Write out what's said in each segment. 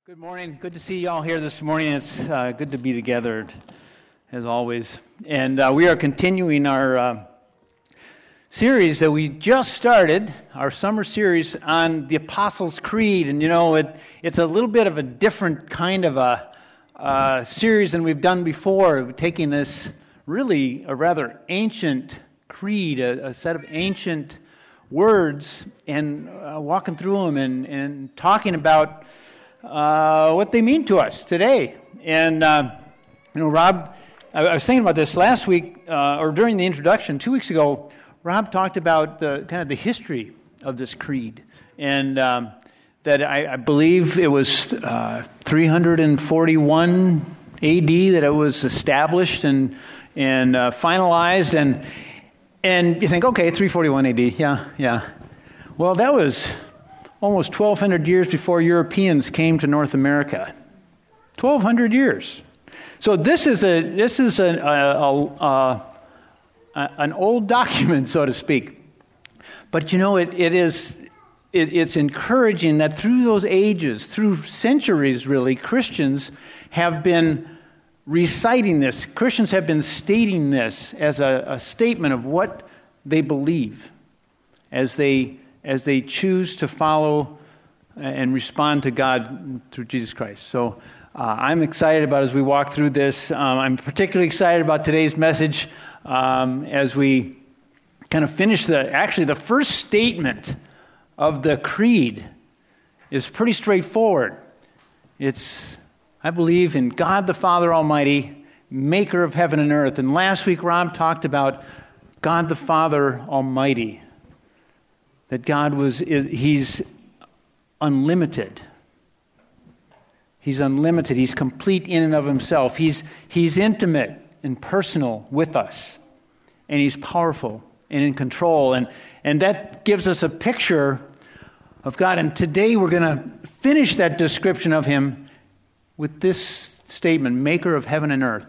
Good morning. Good to see you all here this morning. It's good to be together, as always. And we are continuing our series that we just started, our summer series on the Apostles' Creed. And, it's a little bit of a different kind of a series than we've done before. We're taking this really a rather ancient creed, a set of ancient words, and walking through them and talking about what they mean to us today. And, Rob, I was thinking about this last week, or during the introduction 2 weeks ago. Rob talked about the history of this creed, and that I believe it was 341 A.D. that it was established and finalized, and you think, okay, 341 A.D., yeah. Well, that was almost 1,200 years before Europeans came to North America. 1,200 years. So this is an old document, so to speak. But it's encouraging that through those ages, through centuries really, Christians have been reciting this. Christians have been stating this as a statement of what they believe as they choose to follow and respond to God through Jesus Christ. So I'm excited about as we walk through this. I'm particularly excited about today's message as we kind of finish the first statement of the creed is pretty straightforward. It's, I believe in God the Father Almighty, maker of heaven and earth. And last week Rob talked about God the Father Almighty. That God He's unlimited. He's unlimited. He's complete in and of Himself. He's intimate and personal with us. And He's powerful and in control. And that gives us a picture of God. And today we're going to finish that description of Him with this statement, maker of heaven and earth.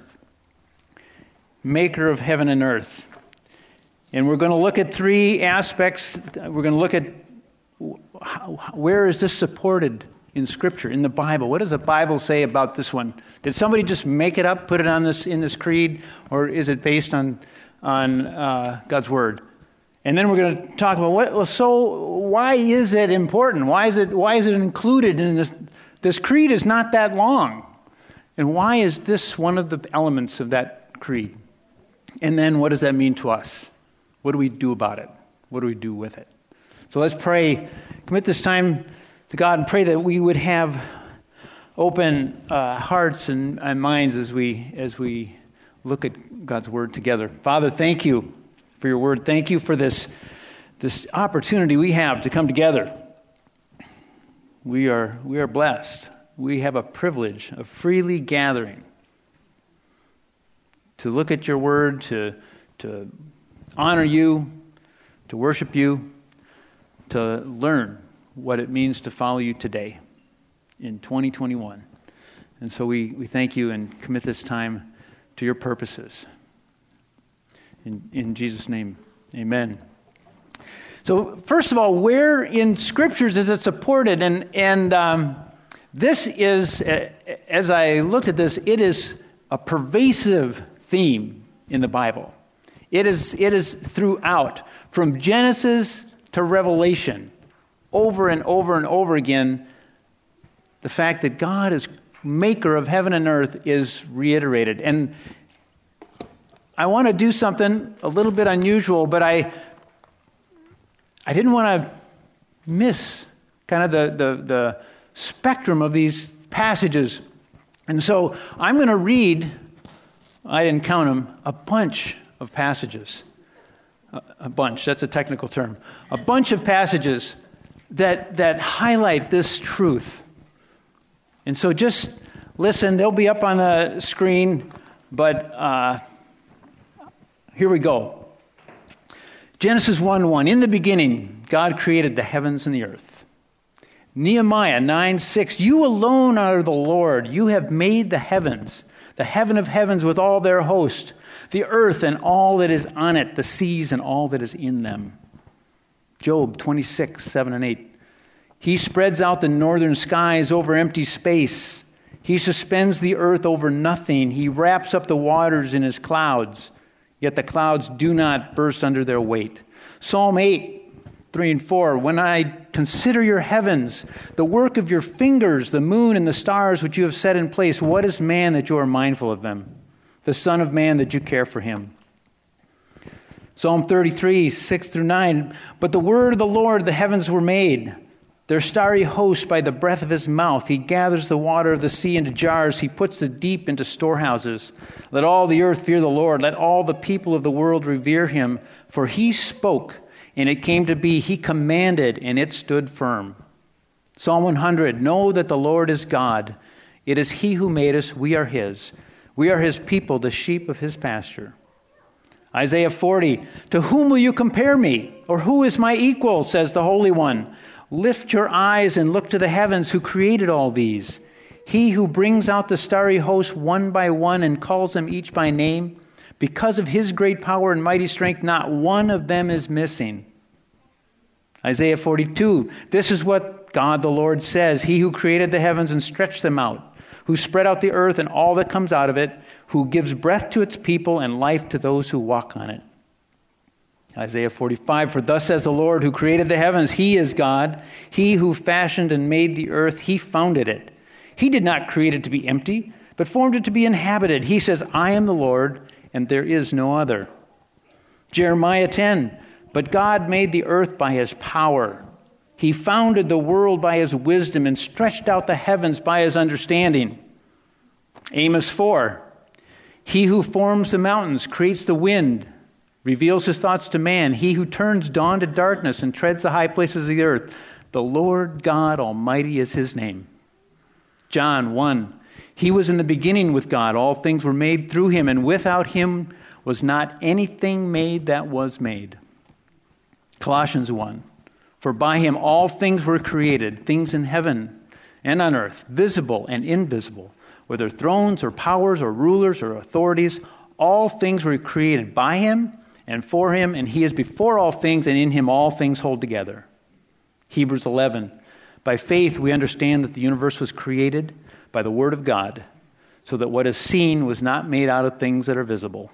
Maker of heaven and earth. And we're going to look at three aspects. We're going to look at where is this supported in Scripture, in the Bible. What does the Bible say about this one? Did somebody just make it up, put it in this creed, or is it based on God's Word? And then we're going to talk about so why is it important? Why is it included in this? This creed is not that long, and why is this one of the elements of that creed? And then what does that mean to us? What do we do about it? What do we do with it? So let's pray. Commit this time to God and pray that we would have open hearts and minds as we look at God's Word together. Father, thank you for your Word. Thank you for this opportunity we have to come together. We are blessed. We have a privilege of freely gathering to look at your Word, to honor you, to worship you, to learn what it means to follow you today in 2021. And so we thank you and commit this time to your purposes. In Jesus' name, amen. So first of all, where in Scriptures is it supported? And this is, as I looked at this, it is a pervasive theme in the Bible. It is throughout, from Genesis to Revelation, over and over and over again, the fact that God is maker of heaven and earth is reiterated. And I want to do something a little bit unusual, but I didn't want to miss kind of the spectrum of these passages. And so I'm going to read, I didn't count them, a bunch of passages. A bunch, that's a technical term. A bunch of passages that highlight this truth. And so just listen, they'll be up on the screen, but here we go. Genesis 1:1, in the beginning, God created the heavens and the earth. Nehemiah 9:6, you alone are the Lord. You have made the heavens, the heaven of heavens with all their host, the earth and all that is on it, the seas and all that is in them. Job 26:7 and 8. He spreads out the northern skies over empty space. He suspends the earth over nothing. He wraps up the waters in his clouds, yet the clouds do not burst under their weight. Psalm 8, 3 and 4, when I consider your heavens, the work of your fingers, the moon and the stars which you have set in place, what is man that you are mindful of them? The Son of Man that you care for him. Psalm 33, 6 through 9, but the word of the Lord, the heavens were made, their starry host by the breath of his mouth. He gathers the water of the sea into jars. He puts the deep into storehouses. Let all the earth fear the Lord. Let all the people of the world revere him. For he spoke, and it came to be. He commanded, and it stood firm. Psalm 100, know that the Lord is God. It is he who made us. We are his. We are his people, the sheep of his pasture. Isaiah 40, to whom will you compare me? Or who is my equal, says the Holy One. Lift your eyes and look to the heavens, who created all these. He who brings out the starry host one by one and calls them each by name. Because of his great power and mighty strength, not one of them is missing. Isaiah 42, this is what God the Lord says. He who created the heavens and stretched them out, who spread out the earth and all that comes out of it, who gives breath to its people and life to those who walk on it. Isaiah 45, for thus says the Lord who created the heavens, he is God. He who fashioned and made the earth, he founded it. He did not create it to be empty, but formed it to be inhabited. He says, I am the Lord, and there is no other. Jeremiah 10, but God made the earth by his power. He founded the world by his wisdom and stretched out the heavens by his understanding. Amos 4, he who forms the mountains, creates the wind, reveals his thoughts to man. He who turns dawn to darkness and treads the high places of the earth. The Lord God Almighty is his name. John 1. He was in the beginning with God. All things were made through him, and without him was not anything made that was made. Colossians 1. For by him all things were created, things in heaven and on earth, visible and invisible, whether thrones or powers or rulers or authorities, all things were created by him and for him, and he is before all things, and in him all things hold together. Hebrews 11. By faith we understand that the universe was created by the word of God, so that what is seen was not made out of things that are visible.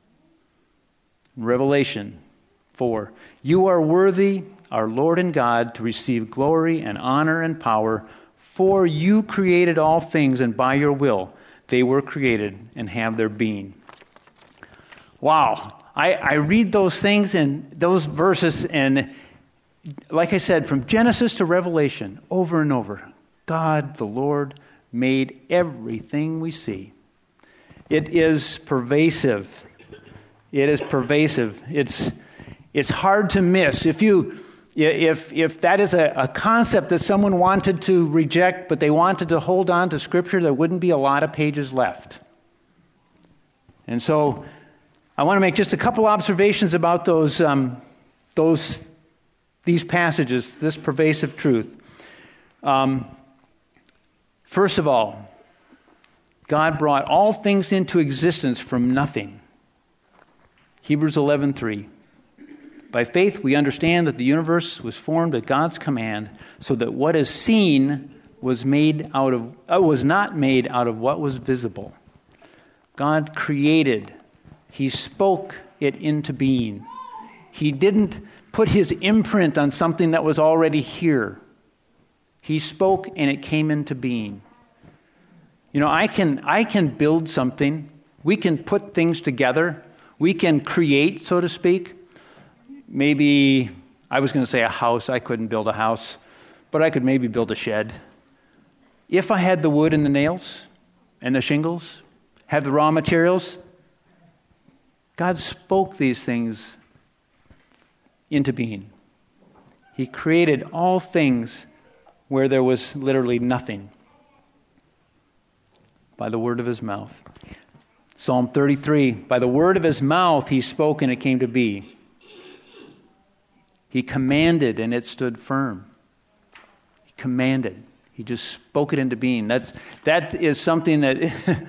Revelation 4. You are worthy, our Lord and God, to receive glory and honor and power, for you created all things, and by your will they were created and have their being. Wow. I read those things and those verses, and like I said, from Genesis to Revelation, over and over, God, the Lord, made everything we see. It is pervasive. It is pervasive. It's hard to miss. If that is a concept that someone wanted to reject, but they wanted to hold on to Scripture, there wouldn't be a lot of pages left. And so I want to make just a couple observations about these passages, this pervasive truth. First of all, God brought all things into existence from nothing. Hebrews 11:3. By faith we understand that the universe was formed at God's command, so that what is seen was not made out of what was visible. God created. He spoke it into being. He didn't put his imprint on something that was already here. He spoke and it came into being. You know, I can build something. We can put things together. We can create, so to speak. Maybe, I was going to say a house. I couldn't build a house. But I could maybe build a shed. If I had the wood and the nails and the shingles, had the raw materials, God spoke these things into being. He created all things where there was literally nothing by the word of his mouth. Psalm 33, by the word of his mouth he spoke and it came to be. He commanded and it stood firm. He commanded. He just spoke it into being. That is something that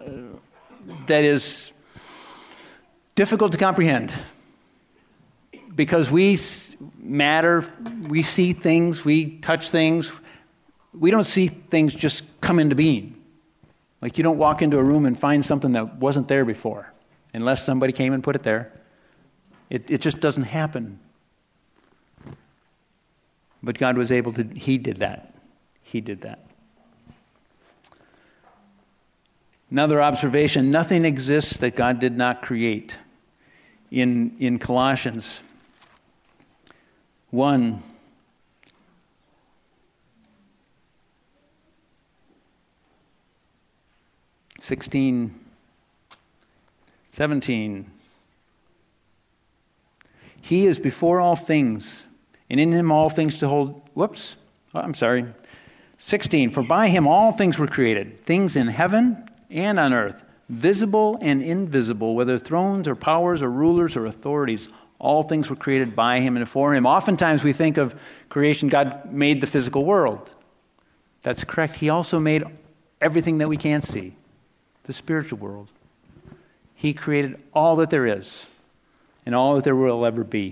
that is difficult to comprehend. because we matter, we see things, we touch things, we don't see things just come into being. Like you don't walk into a room and find something that wasn't there before, unless somebody came and put it there. It just doesn't happen. But God was able to, He did that. He did that. Another observation, nothing exists that God did not create. In Colossians 1, (16, 17). He is before all things, and in Him all things to hold... 16. For by Him all things were created, things in heaven and on earth, visible and invisible, whether thrones or powers or rulers or authorities. All things were created by Him and for Him. Oftentimes we think of creation, God made the physical world. That's correct. He also made everything that we can't see, the spiritual world. He created all that there is and all that there will ever be.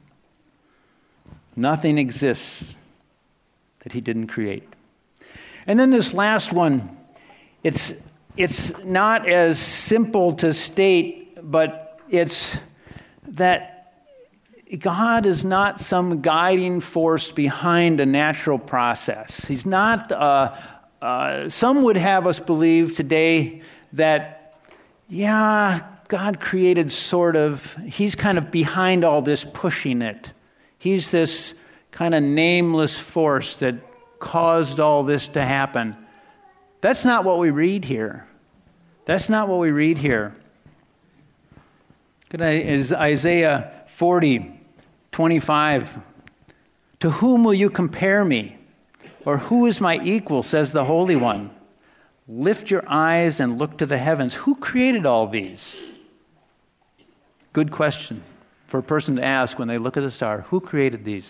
Nothing exists that He didn't create. And then this last one, it's not as simple to state, but it's that God is not some guiding force behind a natural process. He's not, some would have us believe today that, God created He's kind of behind all this, pushing it. He's this kind of nameless force that caused all this to happen. That's not what we read here. That's not what we read here. Is Isaiah 40:25. To whom will you compare me? Or who is my equal, says the Holy One? Lift your eyes and look to the heavens. Who created all these? Good question for a person to ask when they look at the star. Who created these?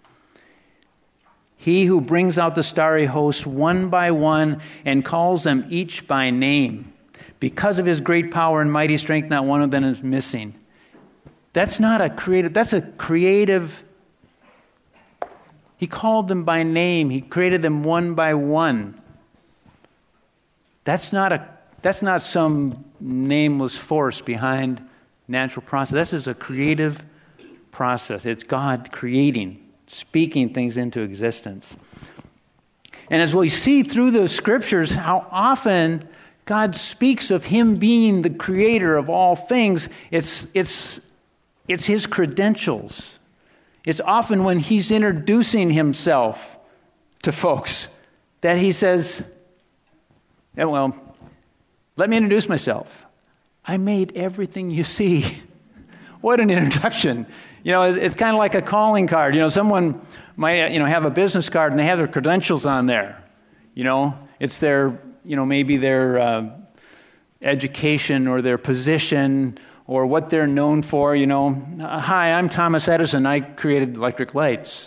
He who brings out the starry host one by one and calls them each by name. Because of His great power and mighty strength, not one of them is missing. That's a creative. He called them by name. He created them one by one. That's not some nameless force behind natural process. This is a creative process. It's God creating, speaking things into existence. And as we see through the scriptures, how often God speaks of Him being the creator of all things, it's His credentials. It's often when He's introducing Himself to folks that He says, let me introduce myself. I made everything you see. What an introduction. It's kind of like a calling card. Someone might, have a business card and they have their credentials on there. It's their, maybe their education or their position or what they're known for. Hi, I'm Thomas Edison. I created electric lights.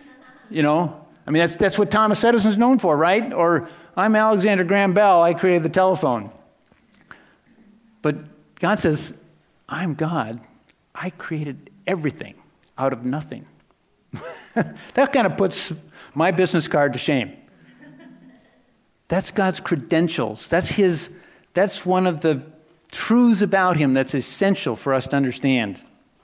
That's what Thomas Edison's known for, right? Or I'm Alexander Graham Bell. I created the telephone. But God says, I'm God. I created everything out of nothing. That kind of puts my business card to shame. That's God's credentials. That's one of the truths about Him that's essential for us to understand.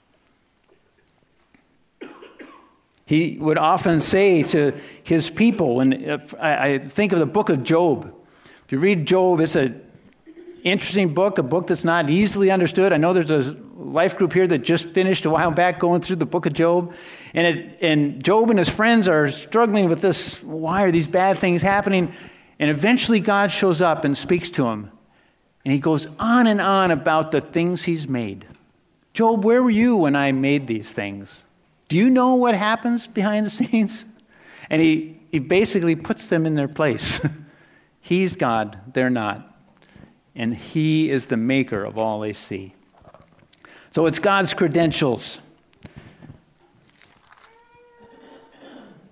He would often say to His people, I think of the book of Job. If you read Job, it's an interesting book, a book that's not easily understood. I know there's a life group here that just finished a while back going through the book of Job. And Job and his friends are struggling with this. Why are these bad things happening? And eventually God shows up and speaks to him. And he goes on and on about the things He's made. Job, where were you when I made these things? Do you know what happens behind the scenes? And he basically puts them in their place. He's God, they're not. And He is the maker of all they see. So it's God's credentials.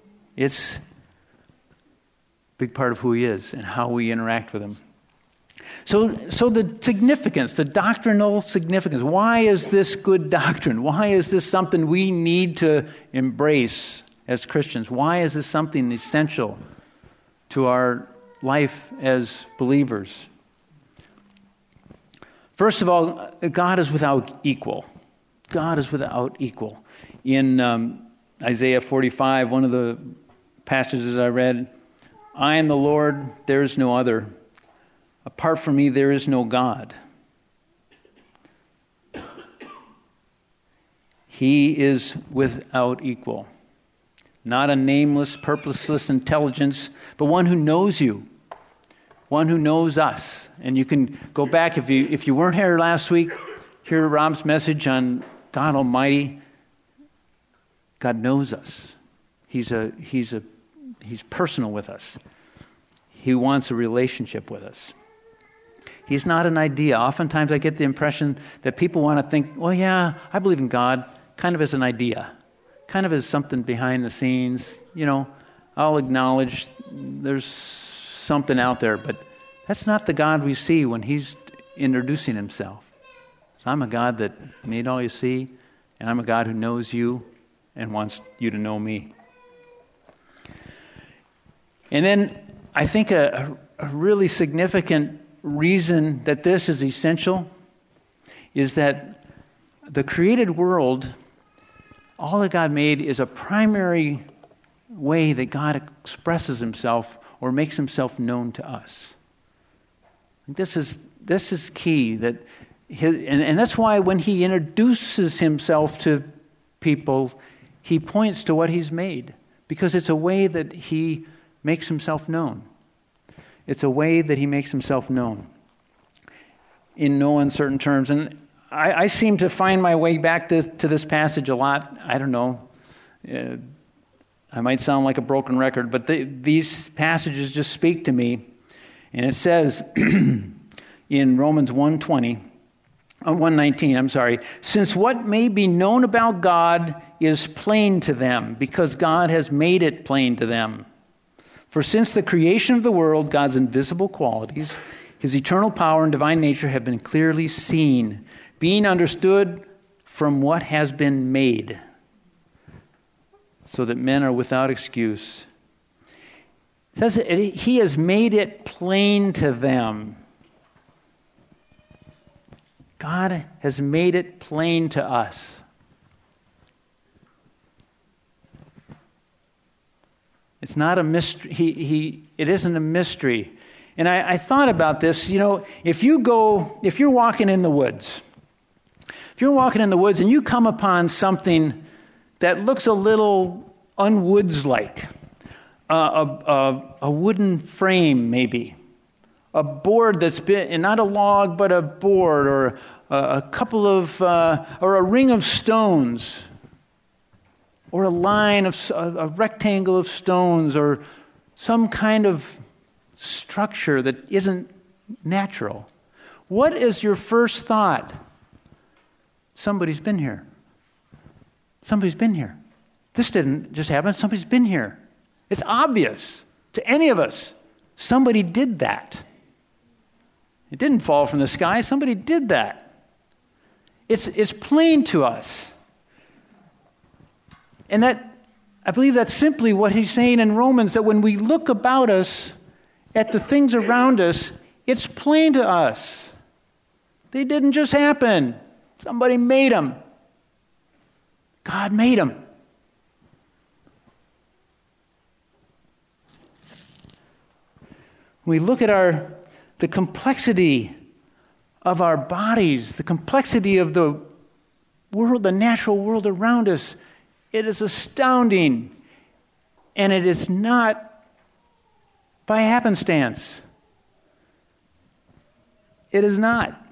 It's a big part of who He is and how we interact with Him. So the significance, the doctrinal significance, why is this good doctrine? Why is this something we need to embrace as Christians? Why is this something essential to our life as believers? First of all, God is without equal. God is without equal. In Isaiah 45, one of the passages I read, I am the Lord, there is no other. Apart from me, there is no God. He is without equal. Not a nameless, purposeless intelligence, but one who knows you. One who knows us. And you can go back, if you weren't here last week, hear Rob's message on God Almighty. God knows us. He's personal with us. He wants a relationship with us. He's not an idea. Oftentimes I get the impression that people want to think, well, yeah, I believe in God, kind of as an idea, kind of as something behind the scenes. I'll acknowledge there's something out there, but that's not the God we see when he's introducing himself. So I'm a God that made all you see, and I'm a God who knows you and wants you to know me. And then I think a really significant reason that this is essential is that the created world, all that God made is a primary way that God expresses himself or makes himself known to us. This is key, that and that's why when he introduces himself to people, he points to what he's made, because it's a way that he makes himself known. It's a way that he makes himself known in no uncertain terms. And I seem to find my way back to this passage a lot. I don't know. I might sound like a broken record, but these passages just speak to me. And it says in Romans 1:19, since what may be known about God is plain to them, because God has made it plain to them. For since the creation of the world, God's invisible qualities, his eternal power and divine nature have been clearly seen, being understood from what has been made, so that men are without excuse. It says that he has made it plain to them. God has made it plain to us. It's not a mystery. It isn't a mystery. And I thought about this. If you're walking in the woods, and you come upon something that looks a little unwoods-like, a wooden frame maybe, a board that's been, and not a log, but a board, or a couple of, or a ring of stones, or a rectangle of stones, or some kind of structure that isn't natural. What is your first thought? Somebody's been here. Somebody's been here. This didn't just happen. Somebody's been here. It's obvious to any of us. Somebody did that. It didn't fall from the sky. Somebody did that. It's plain to us. And I believe that's simply what he's saying in Romans, that when we look about us at the things around us, it's plain to us. They didn't just happen. Somebody made them. God made them. We look at the complexity of our bodies, the complexity of the world, the natural world around us. It is astounding, and it is not by happenstance. It is not.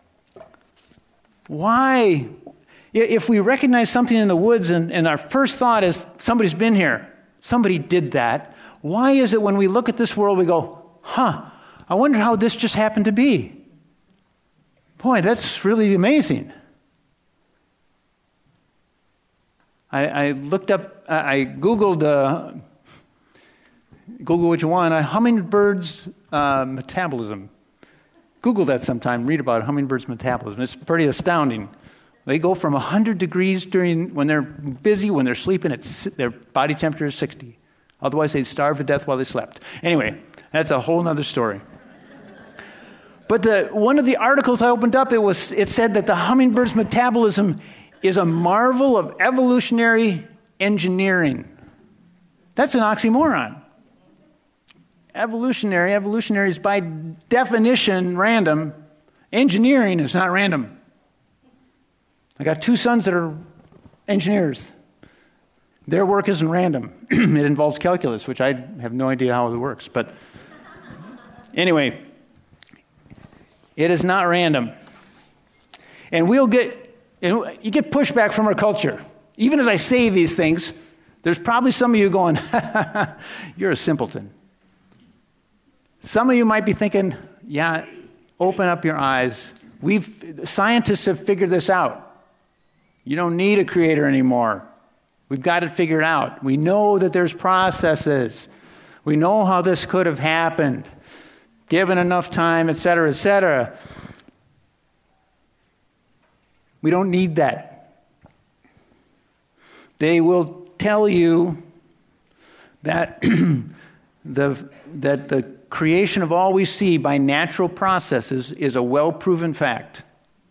Why? If we recognize something in the woods and our first thought is, somebody's been here, somebody did that, why is it when we look at this world we go, I wonder how this just happened to be? Boy, that's really amazing. I looked up, I Googled, Google what you want, a hummingbird's metabolism. Google that sometime, read about hummingbirds' metabolism. It's pretty astounding. They go from 100 degrees when they're busy, when they're sleeping, their body temperature is 60. Otherwise, they'd starve to death while they slept. Anyway, that's a whole other story. But one of the articles I opened up, it said that the hummingbird's metabolism is a marvel of evolutionary engineering. That's an oxymoron. Evolutionary is by definition random. Engineering is not random. I got 2 sons that are engineers. Their work isn't random. It involves calculus, which I have no idea how it works. But anyway, it is not random. And you get pushback from our culture. Even as I say these things, there's probably some of you going, you're a simpleton. Some of you might be thinking, yeah, open up your eyes. Scientists have figured this out. You don't need a creator anymore. We've got it figured out. We know that there's processes. We know how this could have happened, given enough time, et cetera, et cetera. We don't need that. They will tell you that that the creation of all we see by natural processes is a well-proven fact.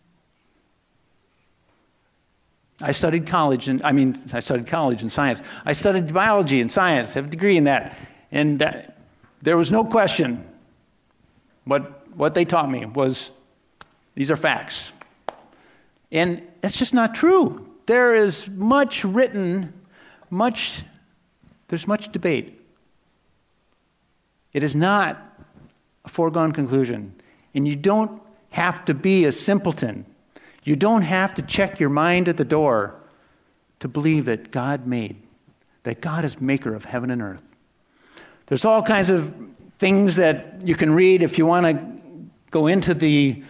I studied college in science. I studied biology and science, have a degree in that. And there was no question. What they taught me was, these are facts. And that's just not true. There is much written, there's much debate. It is not a foregone conclusion. And you don't have to be a simpleton. You don't have to check your mind at the door to believe that God is maker of heaven and earth. There's all kinds of things that you can read if you want to go into the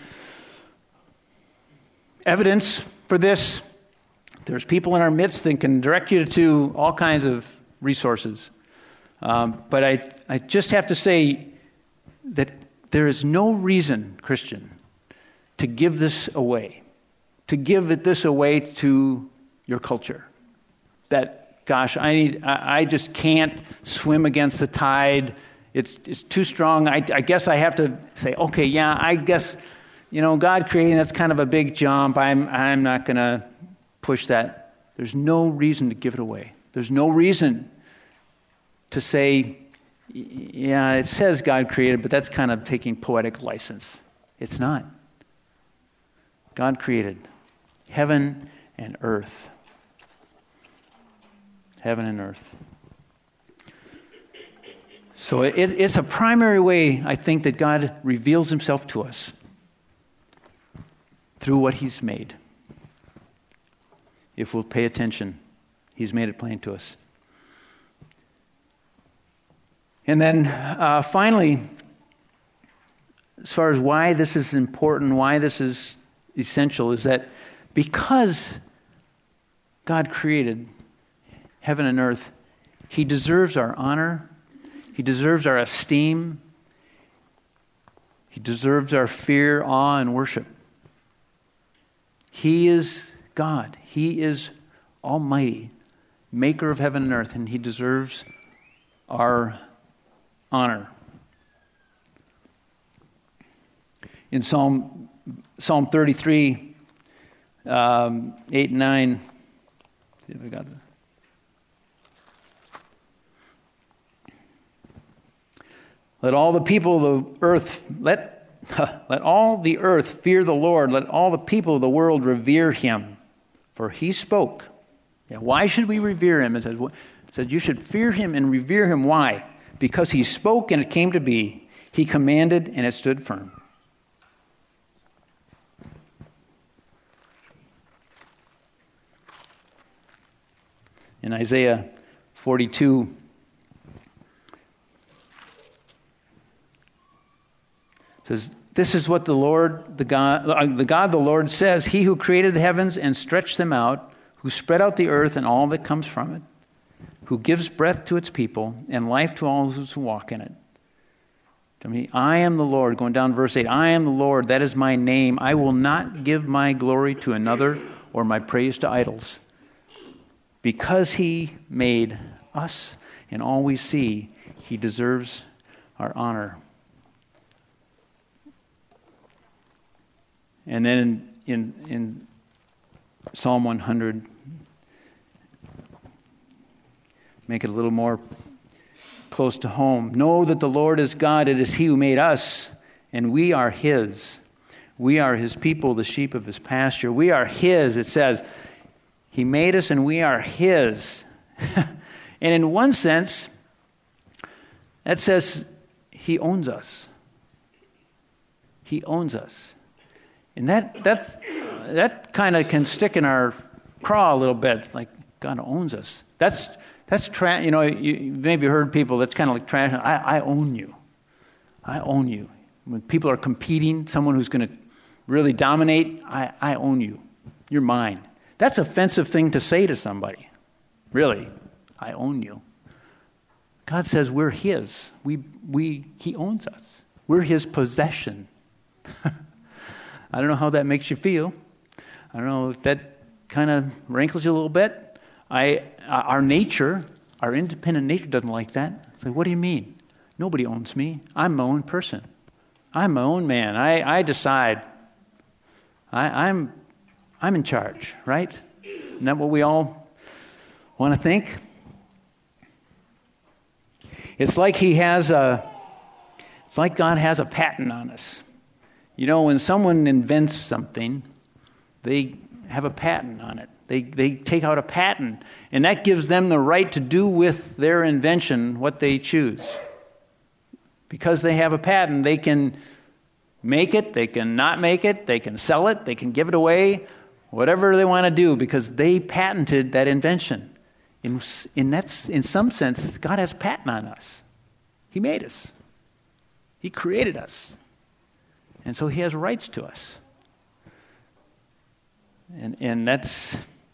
evidence for this. There's people in our midst that can direct you to all kinds of resources. But I just have to say that there is no reason, Christian, to give this away. To give this away to your culture. That, gosh, I just can't swim against the tide. It's too strong. I guess I have to say, okay, yeah, I guess, God creating, that's kind of a big jump. I'm not going to push that. There's no reason to give it away. There's no reason to say, yeah, it says God created, but that's kind of taking poetic license. It's not. God created heaven and earth. Heaven and earth. So it's a primary way, I think, that God reveals himself to us through what he's made. If we'll pay attention, he's made it plain to us. And then finally, as far as why this is important, why this is essential, is that because God created heaven and earth, he deserves our honor, he deserves our esteem, he deserves our fear, awe, and worship. He is God. He is almighty, maker of heaven and earth, and he deserves our honor. In Psalm 33, 8 and 9. See if we got that. Let all the people of the earth, let all the earth fear the Lord. Let all the people of the world revere him. For he spoke. Yeah, why should we revere him? It says you should fear him and revere him. Why? Because he spoke and it came to be. He commanded and it stood firm. In Isaiah 42, it says, "This is what the God the Lord says, he who created the heavens and stretched them out, who spread out the earth and all that comes from it, who gives breath to its people and life to all those who walk in it. to me, I am the Lord. Going down verse 8, I am the Lord, that is my name. I will not give my glory to another or my praise to idols. Because he made us and all we see, he deserves our honor. And then in Psalm 100, make it a little more close to home. Know that the Lord is God. It is he who made us, and we are his. We are his people, the sheep of his pasture. We are his. It says, he made us and we are his. And in one sense, that says he owns us. He owns us. And that kind of can stick in our craw a little bit, like God owns us. You maybe heard people, that's kind of like trash. I own you. I own you. When people are competing, someone who's going to really dominate, I own you. You're mine. That's an offensive thing to say to somebody. Really, I own you. God says we're his. He owns us. We're his possession. I don't know how that makes you feel. I don't know if that kind of rankles you a little bit. Our nature, our independent nature doesn't like that. It's like, what do you mean? Nobody owns me. I'm my own person. I'm my own man. I decide. I'm in charge, right? Isn't that what we all want to think? It's like God has a patent on us. You know, when someone invents something, they have a patent on it. They take out a patent, and that gives them the right to do with their invention what they choose. Because they have a patent, they can make it, they can not make it, they can sell it, they can give it away, whatever they want to do, because they patented that invention. In some sense, God has a patent on us. He made us. He created us. And so he has rights to us. And that's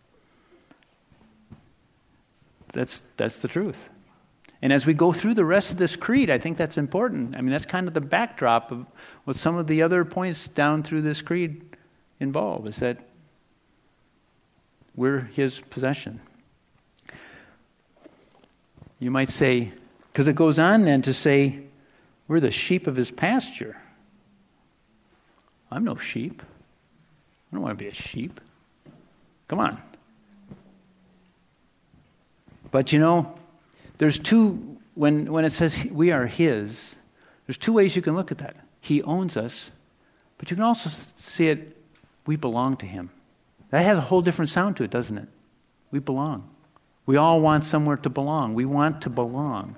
the truth. And as we go through the rest of this creed, I think that's important. I mean, that's kind of the backdrop of what some of the other points down through this creed involve, is that we're his possession. You might say, because it goes on then to say, we're the sheep of his pasture. I'm no sheep. I don't want to be a sheep. Come on. But you know, there's two, when it says we are his, there's two ways you can look at that. He owns us, but you can also see it, we belong to him. That has a whole different sound to it, doesn't it? We belong. We all want somewhere to belong. We want to belong.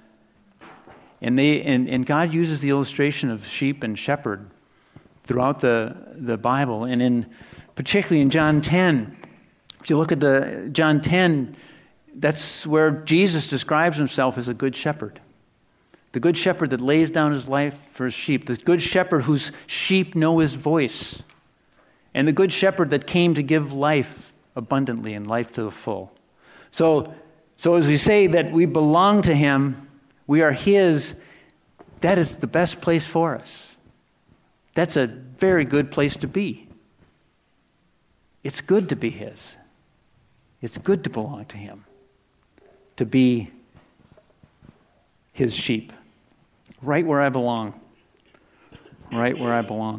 And God uses the illustration of sheep and shepherd throughout the Bible, and particularly in John 10. If you look at John 10, that's where Jesus describes himself as a good shepherd. The good shepherd that lays down his life for his sheep. The good shepherd whose sheep know his voice. And the good shepherd that came to give life abundantly and life to the full. So as we say that we belong to him, we are his, that is the best place for us. That's a very good place to be. It's good to be his. It's good to belong to him. To be his sheep. Right where I belong. Right where I belong.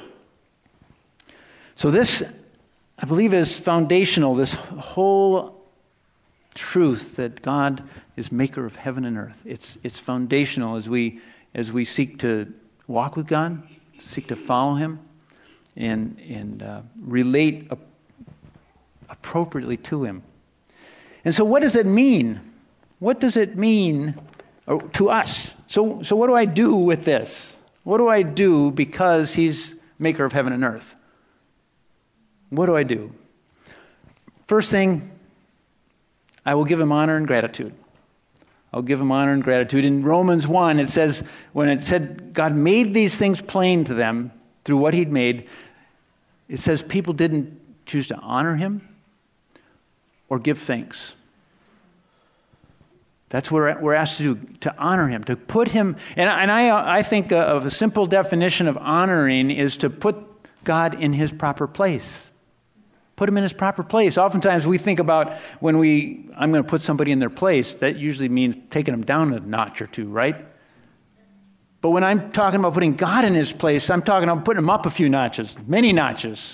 So this, I believe, is foundational, this whole truth that God is maker of heaven and earth. It's foundational as we seek to walk with God, seek to follow him, and relate appropriately to him. And so what does it mean? What does it mean to us? So what do I do with this? What do I do because he's maker of heaven and earth? What do I do? First thing, I will give him honor and gratitude. I'll give him honor and gratitude. In Romans 1, it says, when it said God made these things plain to them through what he'd made, it says people didn't choose to honor him or give thanks. That's what we're asked to do, to honor him, to put him, and I think of a simple definition of honoring is to put God in his proper place. Put him in his proper place. Oftentimes we think about I'm going to put somebody in their place, that usually means taking them down a notch or two, right? But when I'm talking about putting God in his place, I'm talking about putting him up a few notches, many notches.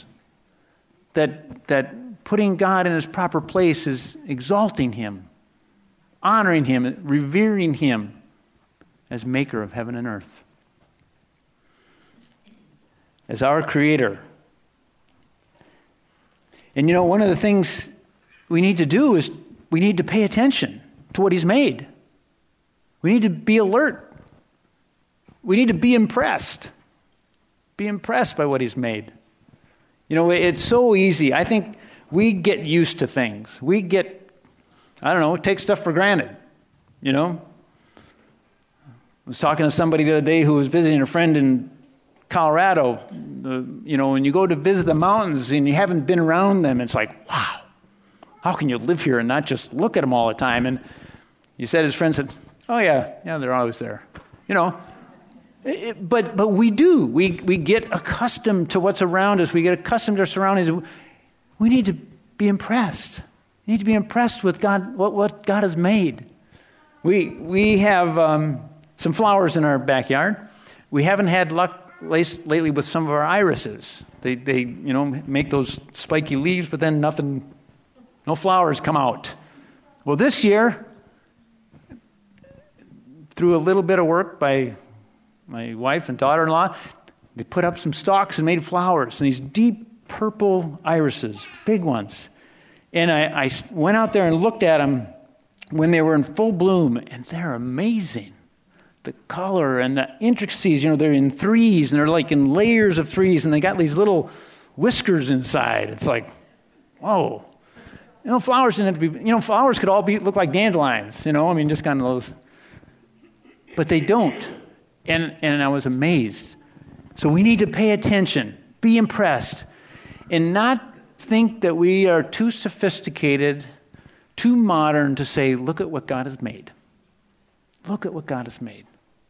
That putting God in his proper place is exalting him, honoring him, revering him as maker of heaven and earth, as our creator. And one of the things we need to do is we need to pay attention to what he's made. We need to be alert. We need to be impressed. Be impressed by what he's made. It's so easy. I think we get used to things. We take stuff for granted. I was talking to somebody the other day who was visiting a friend in Colorado. When you go to visit the mountains and you haven't been around them, it's like, wow, how can you live here and not just look at them all the time? And he said, his friend said, oh yeah, they're always there. But we do. We get accustomed to what's around us. We get accustomed to our surroundings. We need to be impressed. We need to be impressed with God, what God has made. We have some flowers in our backyard. We haven't had luck lately with some of our irises. They make those spiky leaves, but then no flowers come out. Well, this year, through a little bit of work by my wife and daughter-in-law, they put up some stalks and made flowers, and these deep purple irises, big ones. And I went out there and looked at them when they were in full bloom, and they're amazing. The color and the intricacies, they're in threes, and they're like in layers of threes, and they got these little whiskers inside. It's like, whoa. Flowers didn't have to be, flowers could all look like dandelions, just kind of those. But they don't. And I was amazed. So we need to pay attention, be impressed, and not think that we are too sophisticated, too modern to say, look at what God has made. Look at what God has made.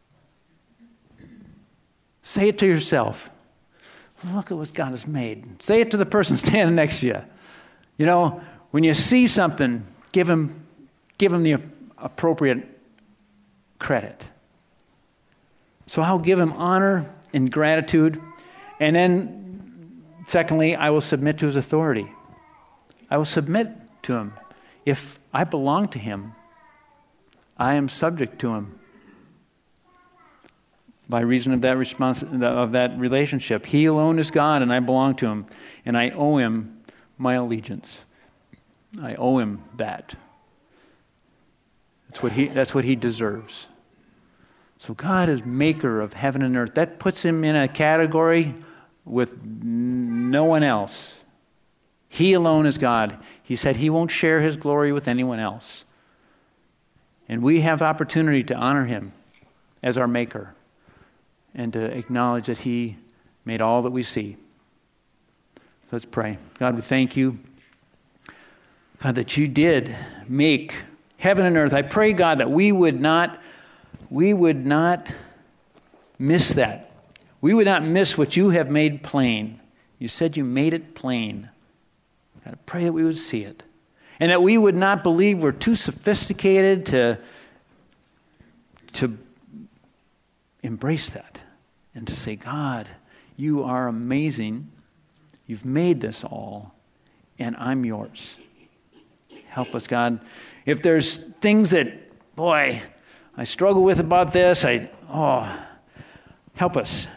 Say it to yourself. Look at what God has made. Say it to the person standing next to you. When you see something, give him the appropriate credit. So I'll give him honor and gratitude. And then, secondly, I will submit to his authority. I will submit to him. If I belong to him, I am subject to him by reason of that relationship. He alone is God, and I belong to him, and I owe him my allegiance. I owe him that. That's what he deserves. So God is maker of heaven and earth. That puts him in a category with no one else. He alone is God. He said he won't share his glory with anyone else. And we have opportunity to honor him as our maker and to acknowledge that he made all that we see. Let's pray. God, we thank you, God, that you did make heaven and earth. I pray, God, that we would not miss that. We would not miss what you have made plain. You said you made it plain. God, I pray that we would see it. And that we would not believe we're too sophisticated to embrace that. And to say, God, you are amazing. You've made this all. And I'm yours. Help us, God. If there's things that, boy, I struggle with about this, help us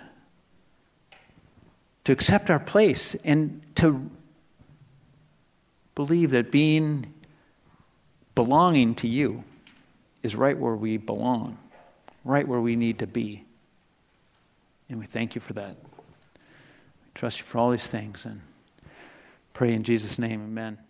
to accept our place and to believe that belonging to you is right where we belong, right where we need to be. And we thank you for that. We trust you for all these things and pray in Jesus' name, amen.